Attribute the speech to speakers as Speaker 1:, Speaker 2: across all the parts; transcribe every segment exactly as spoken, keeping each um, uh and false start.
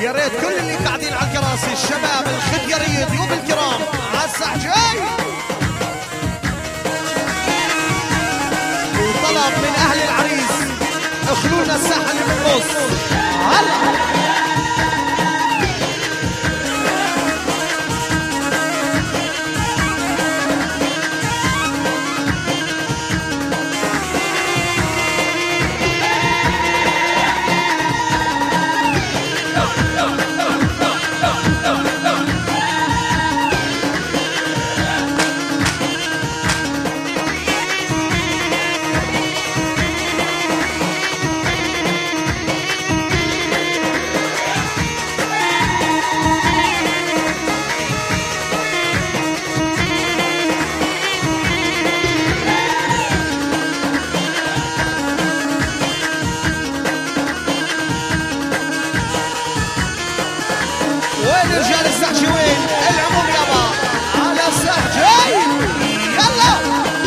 Speaker 1: يا ريت كل اللي قاعدين على الكراسي الشباب الخديرية ضيوف الكرام عالساح جاي، وطلب من اهل العريس اخلونا الساحة اللي بالنص. هلا رجال السحجي وين؟ العموم يابا على السحجي يلا.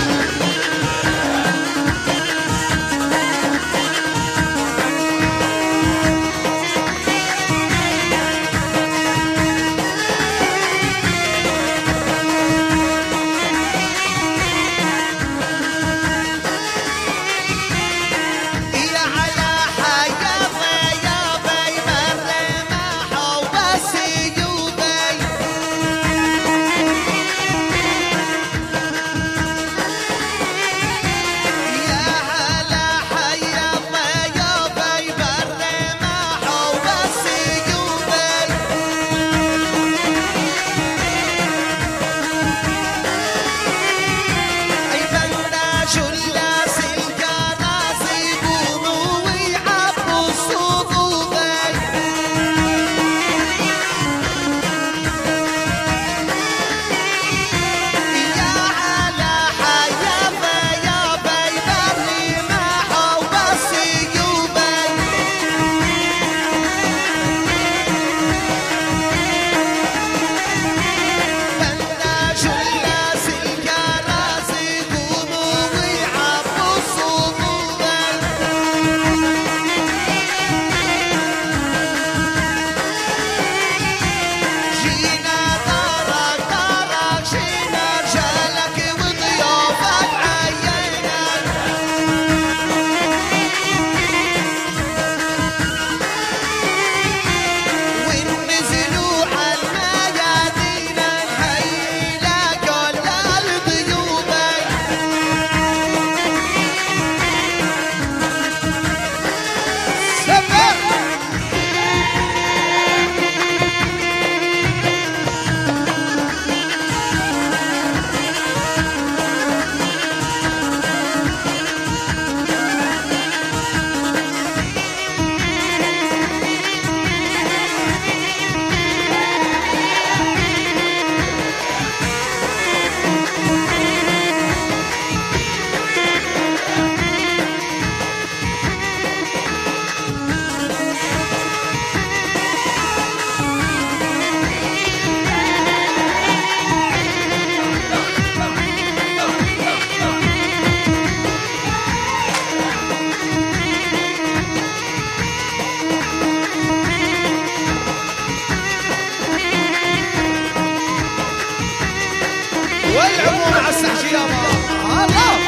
Speaker 1: والعموم على السحجي يابا الله.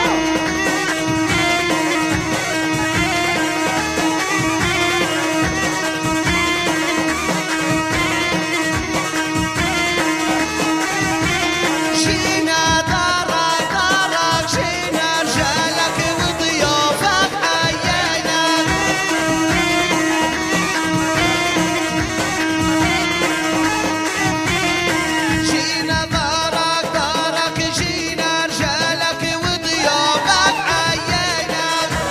Speaker 1: جينا دارك دارك جينا رجالك وضيوفك حيينا، جينا دارك دارك جينا رجالك وضيوفك حيينا،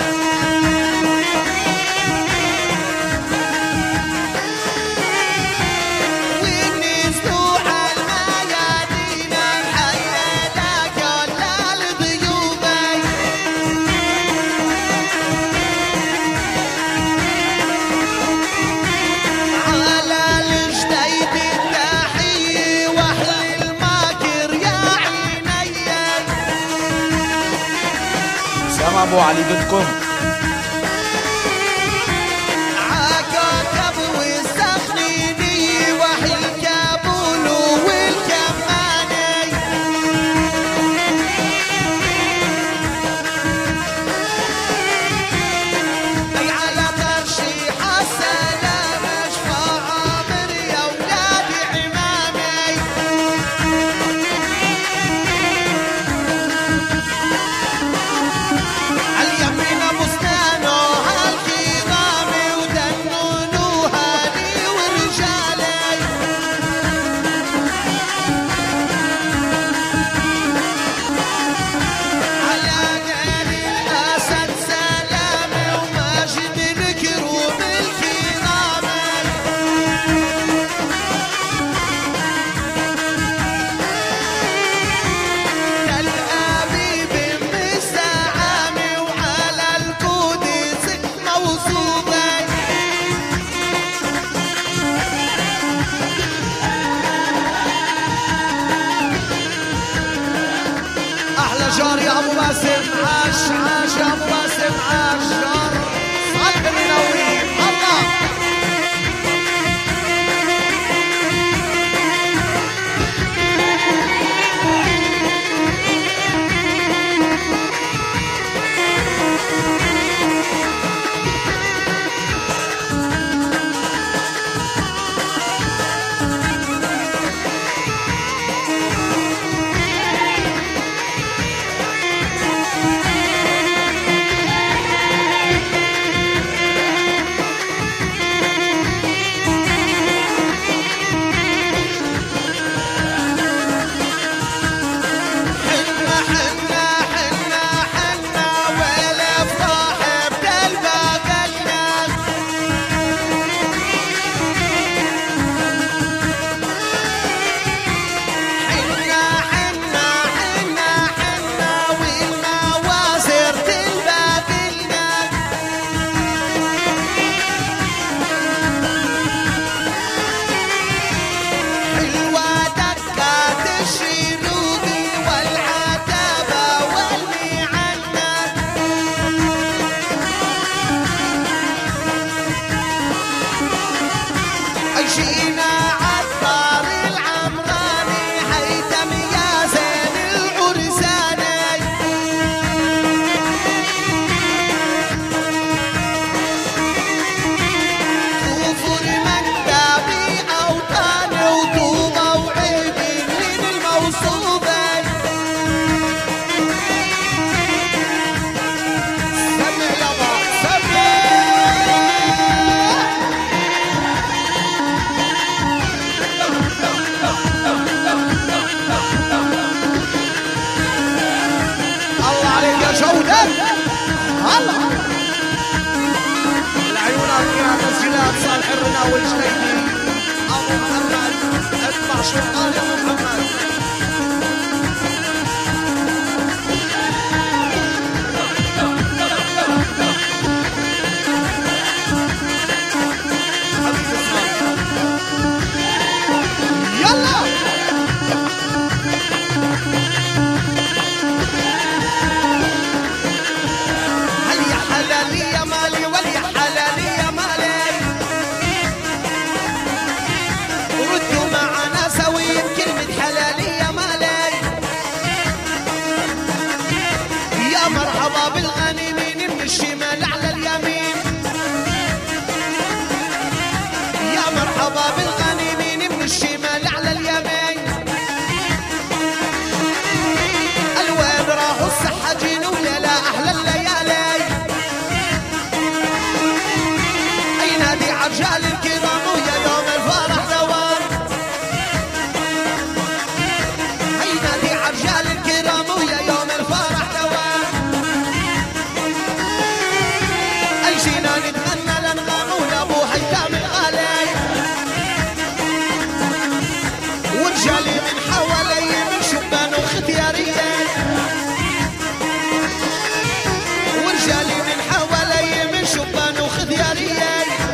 Speaker 1: ونزلوا عالميادين نحيينا كل الضيوف، على الجديد التحية واحلى الماكر يا عيني.
Speaker 2: سامع ابو علي دوت كوم.
Speaker 1: عكاكب والسخنين عاش عاش يا ابو باسم عاش صالح الرناوي الله. صالح الرناوي الجليدي ابو محمد اتبع شرطان يا ابو محمد. حبيبي يلا هل يا حلالي يا مالي ولي حلالي يا مالي ردوا معنا سويا كلمة حلالي يا مالي. يا مرحبا بالغانمين من الشمال على اليمين. يا مرحبا بالغانمين من الشمال على اليمين. الوين راحوا السحاجين ويا احلى الليالي. اي نادي عرجال الكرام ويا يوم الفرح دوام. اي نادي عرجال الكرام ويا يوم الفرح دوام. اي جينا نتغنى لنغام ولابو هيثم الغالي. ورجالي من حوالي من شبان وختياريه. ورجالي من حوالي من شبان وخذياريه.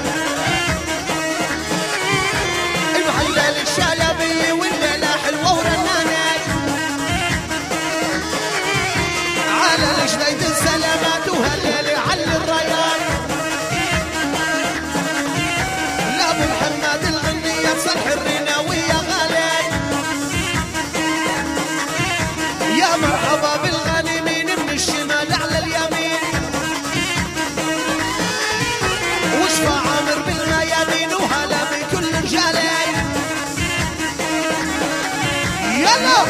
Speaker 1: المحلل الشلبي والليله حلوه ورنانه. على الجديد السلامات وهالليل على الريان. لابو محمد الغنيه صالح الرناوي يا غالي. يا مرحبا بالغانمين من الشمال على اليمين. وشفى عامر بالميادين وهلا بكل رجالي. يلا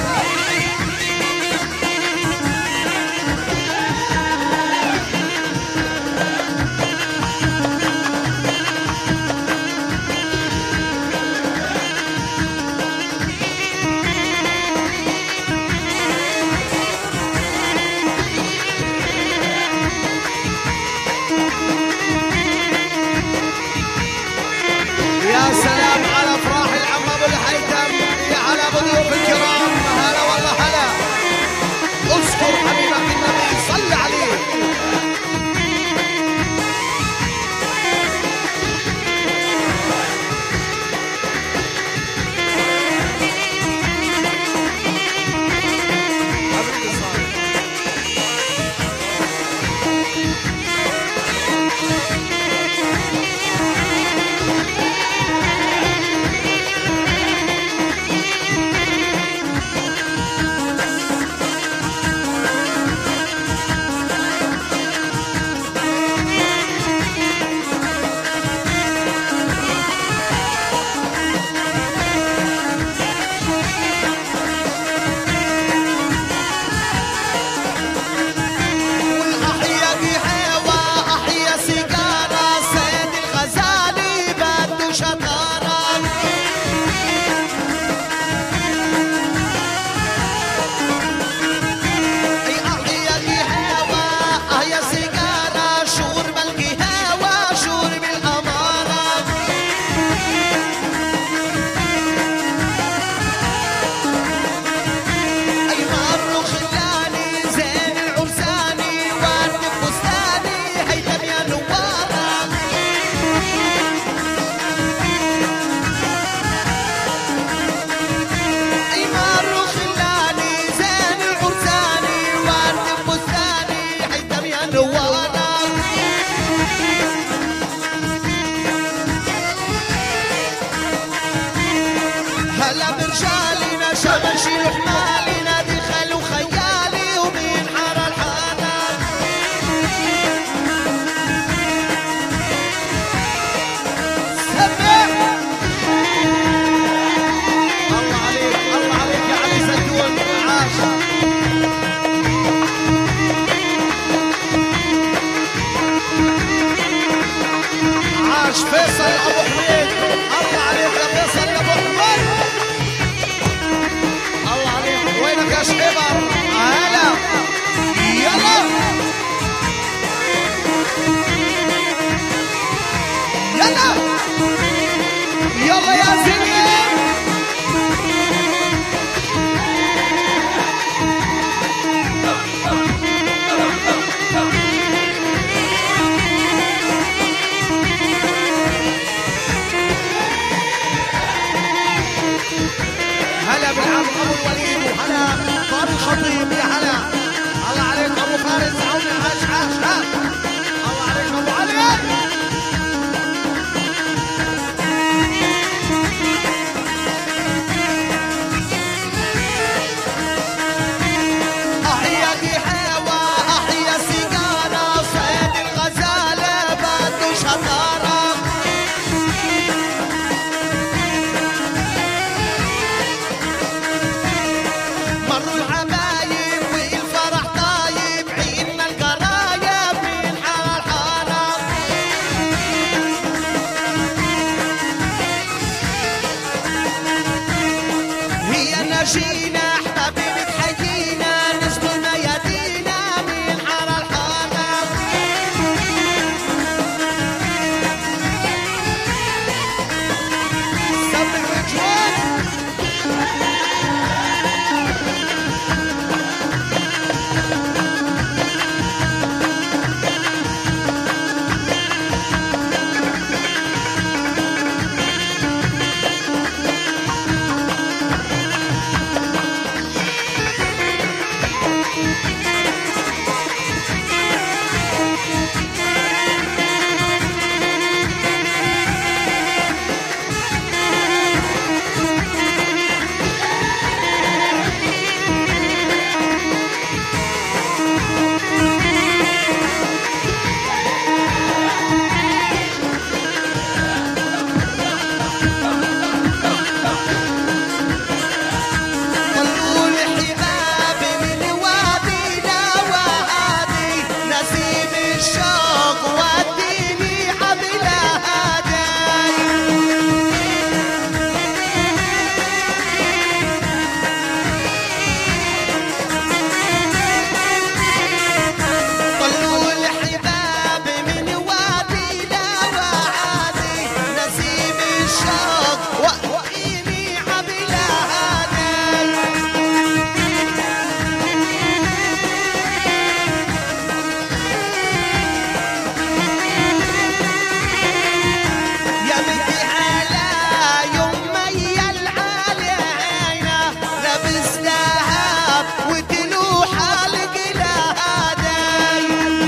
Speaker 1: يا سلام على افراح العم ابو الهيثم. يا هلا بضيوف الكرام. هلا والله هلا. اذكر حبيبك النبي صل عليه. حبيبي صالح والله يا سلام. هلا بالعم ابو الوليد وهلا طارق الخطيب يا هلا. الله عليك ابو فارس عوني عاش عاش عاش. الله عليك ابو علي. احيا حيوة احيا سيجارة صيد الغزالة بده شطارة. مروا العمايم والفرح طايب عيدنا القرايب من حارة لحارة. هي نجينا حبيبة حيينا نزلوا ميادينا من حارة لحارة. سمع وجهك. طلعوا الحباب من وادي لوادي نسيم الشوق وديني عبلا هداي. طلعوا الحباب من وادي لوادي نسيم الشوق وديني عبلا هداي. يا بدي على يمي العلينا لابس ذهب وتلوح القلاداي.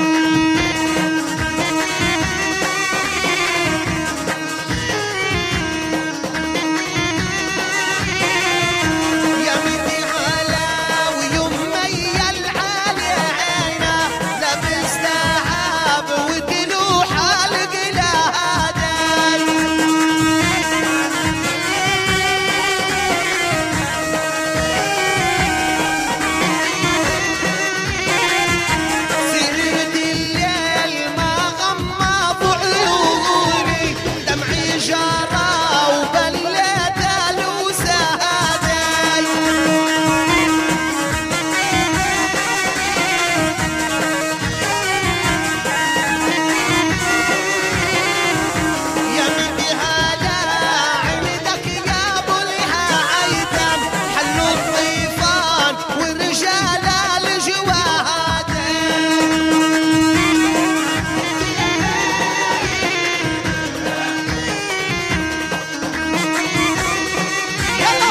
Speaker 1: يا بدي على ويمي العلينا لابس ذهب وتلوح القلاداي. سهرت الليل ما غمض عيوني دمعي جرى وبليت الوساداي. يا بدي على عندك يا ابو لها عيتم حلوا الطيفان والرجال الجوادين. يلا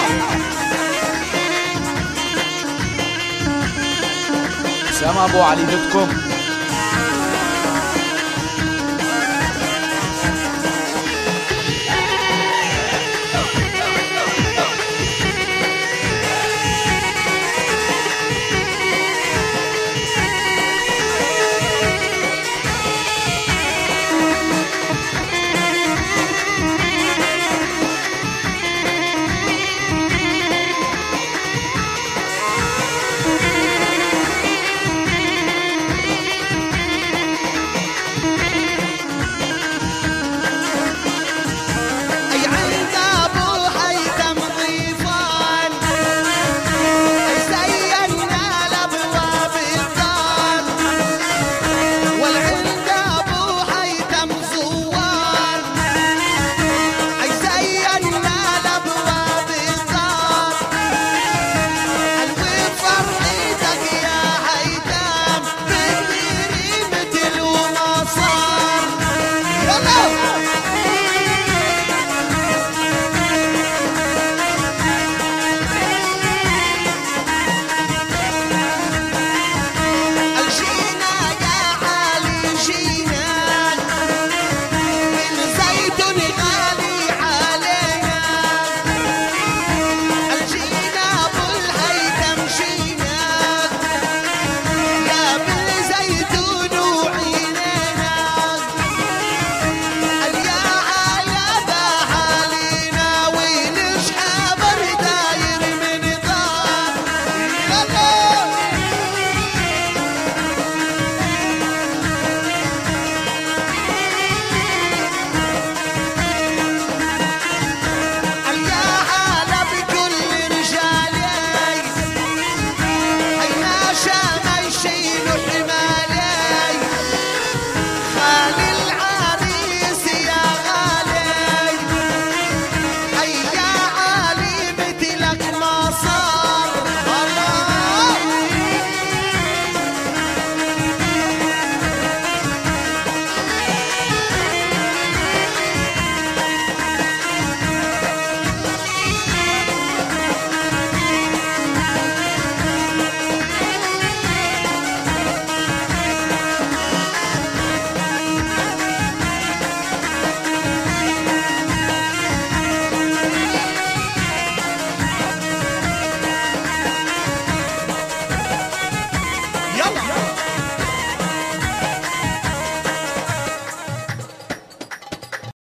Speaker 2: سام ابو علي دوت كوم.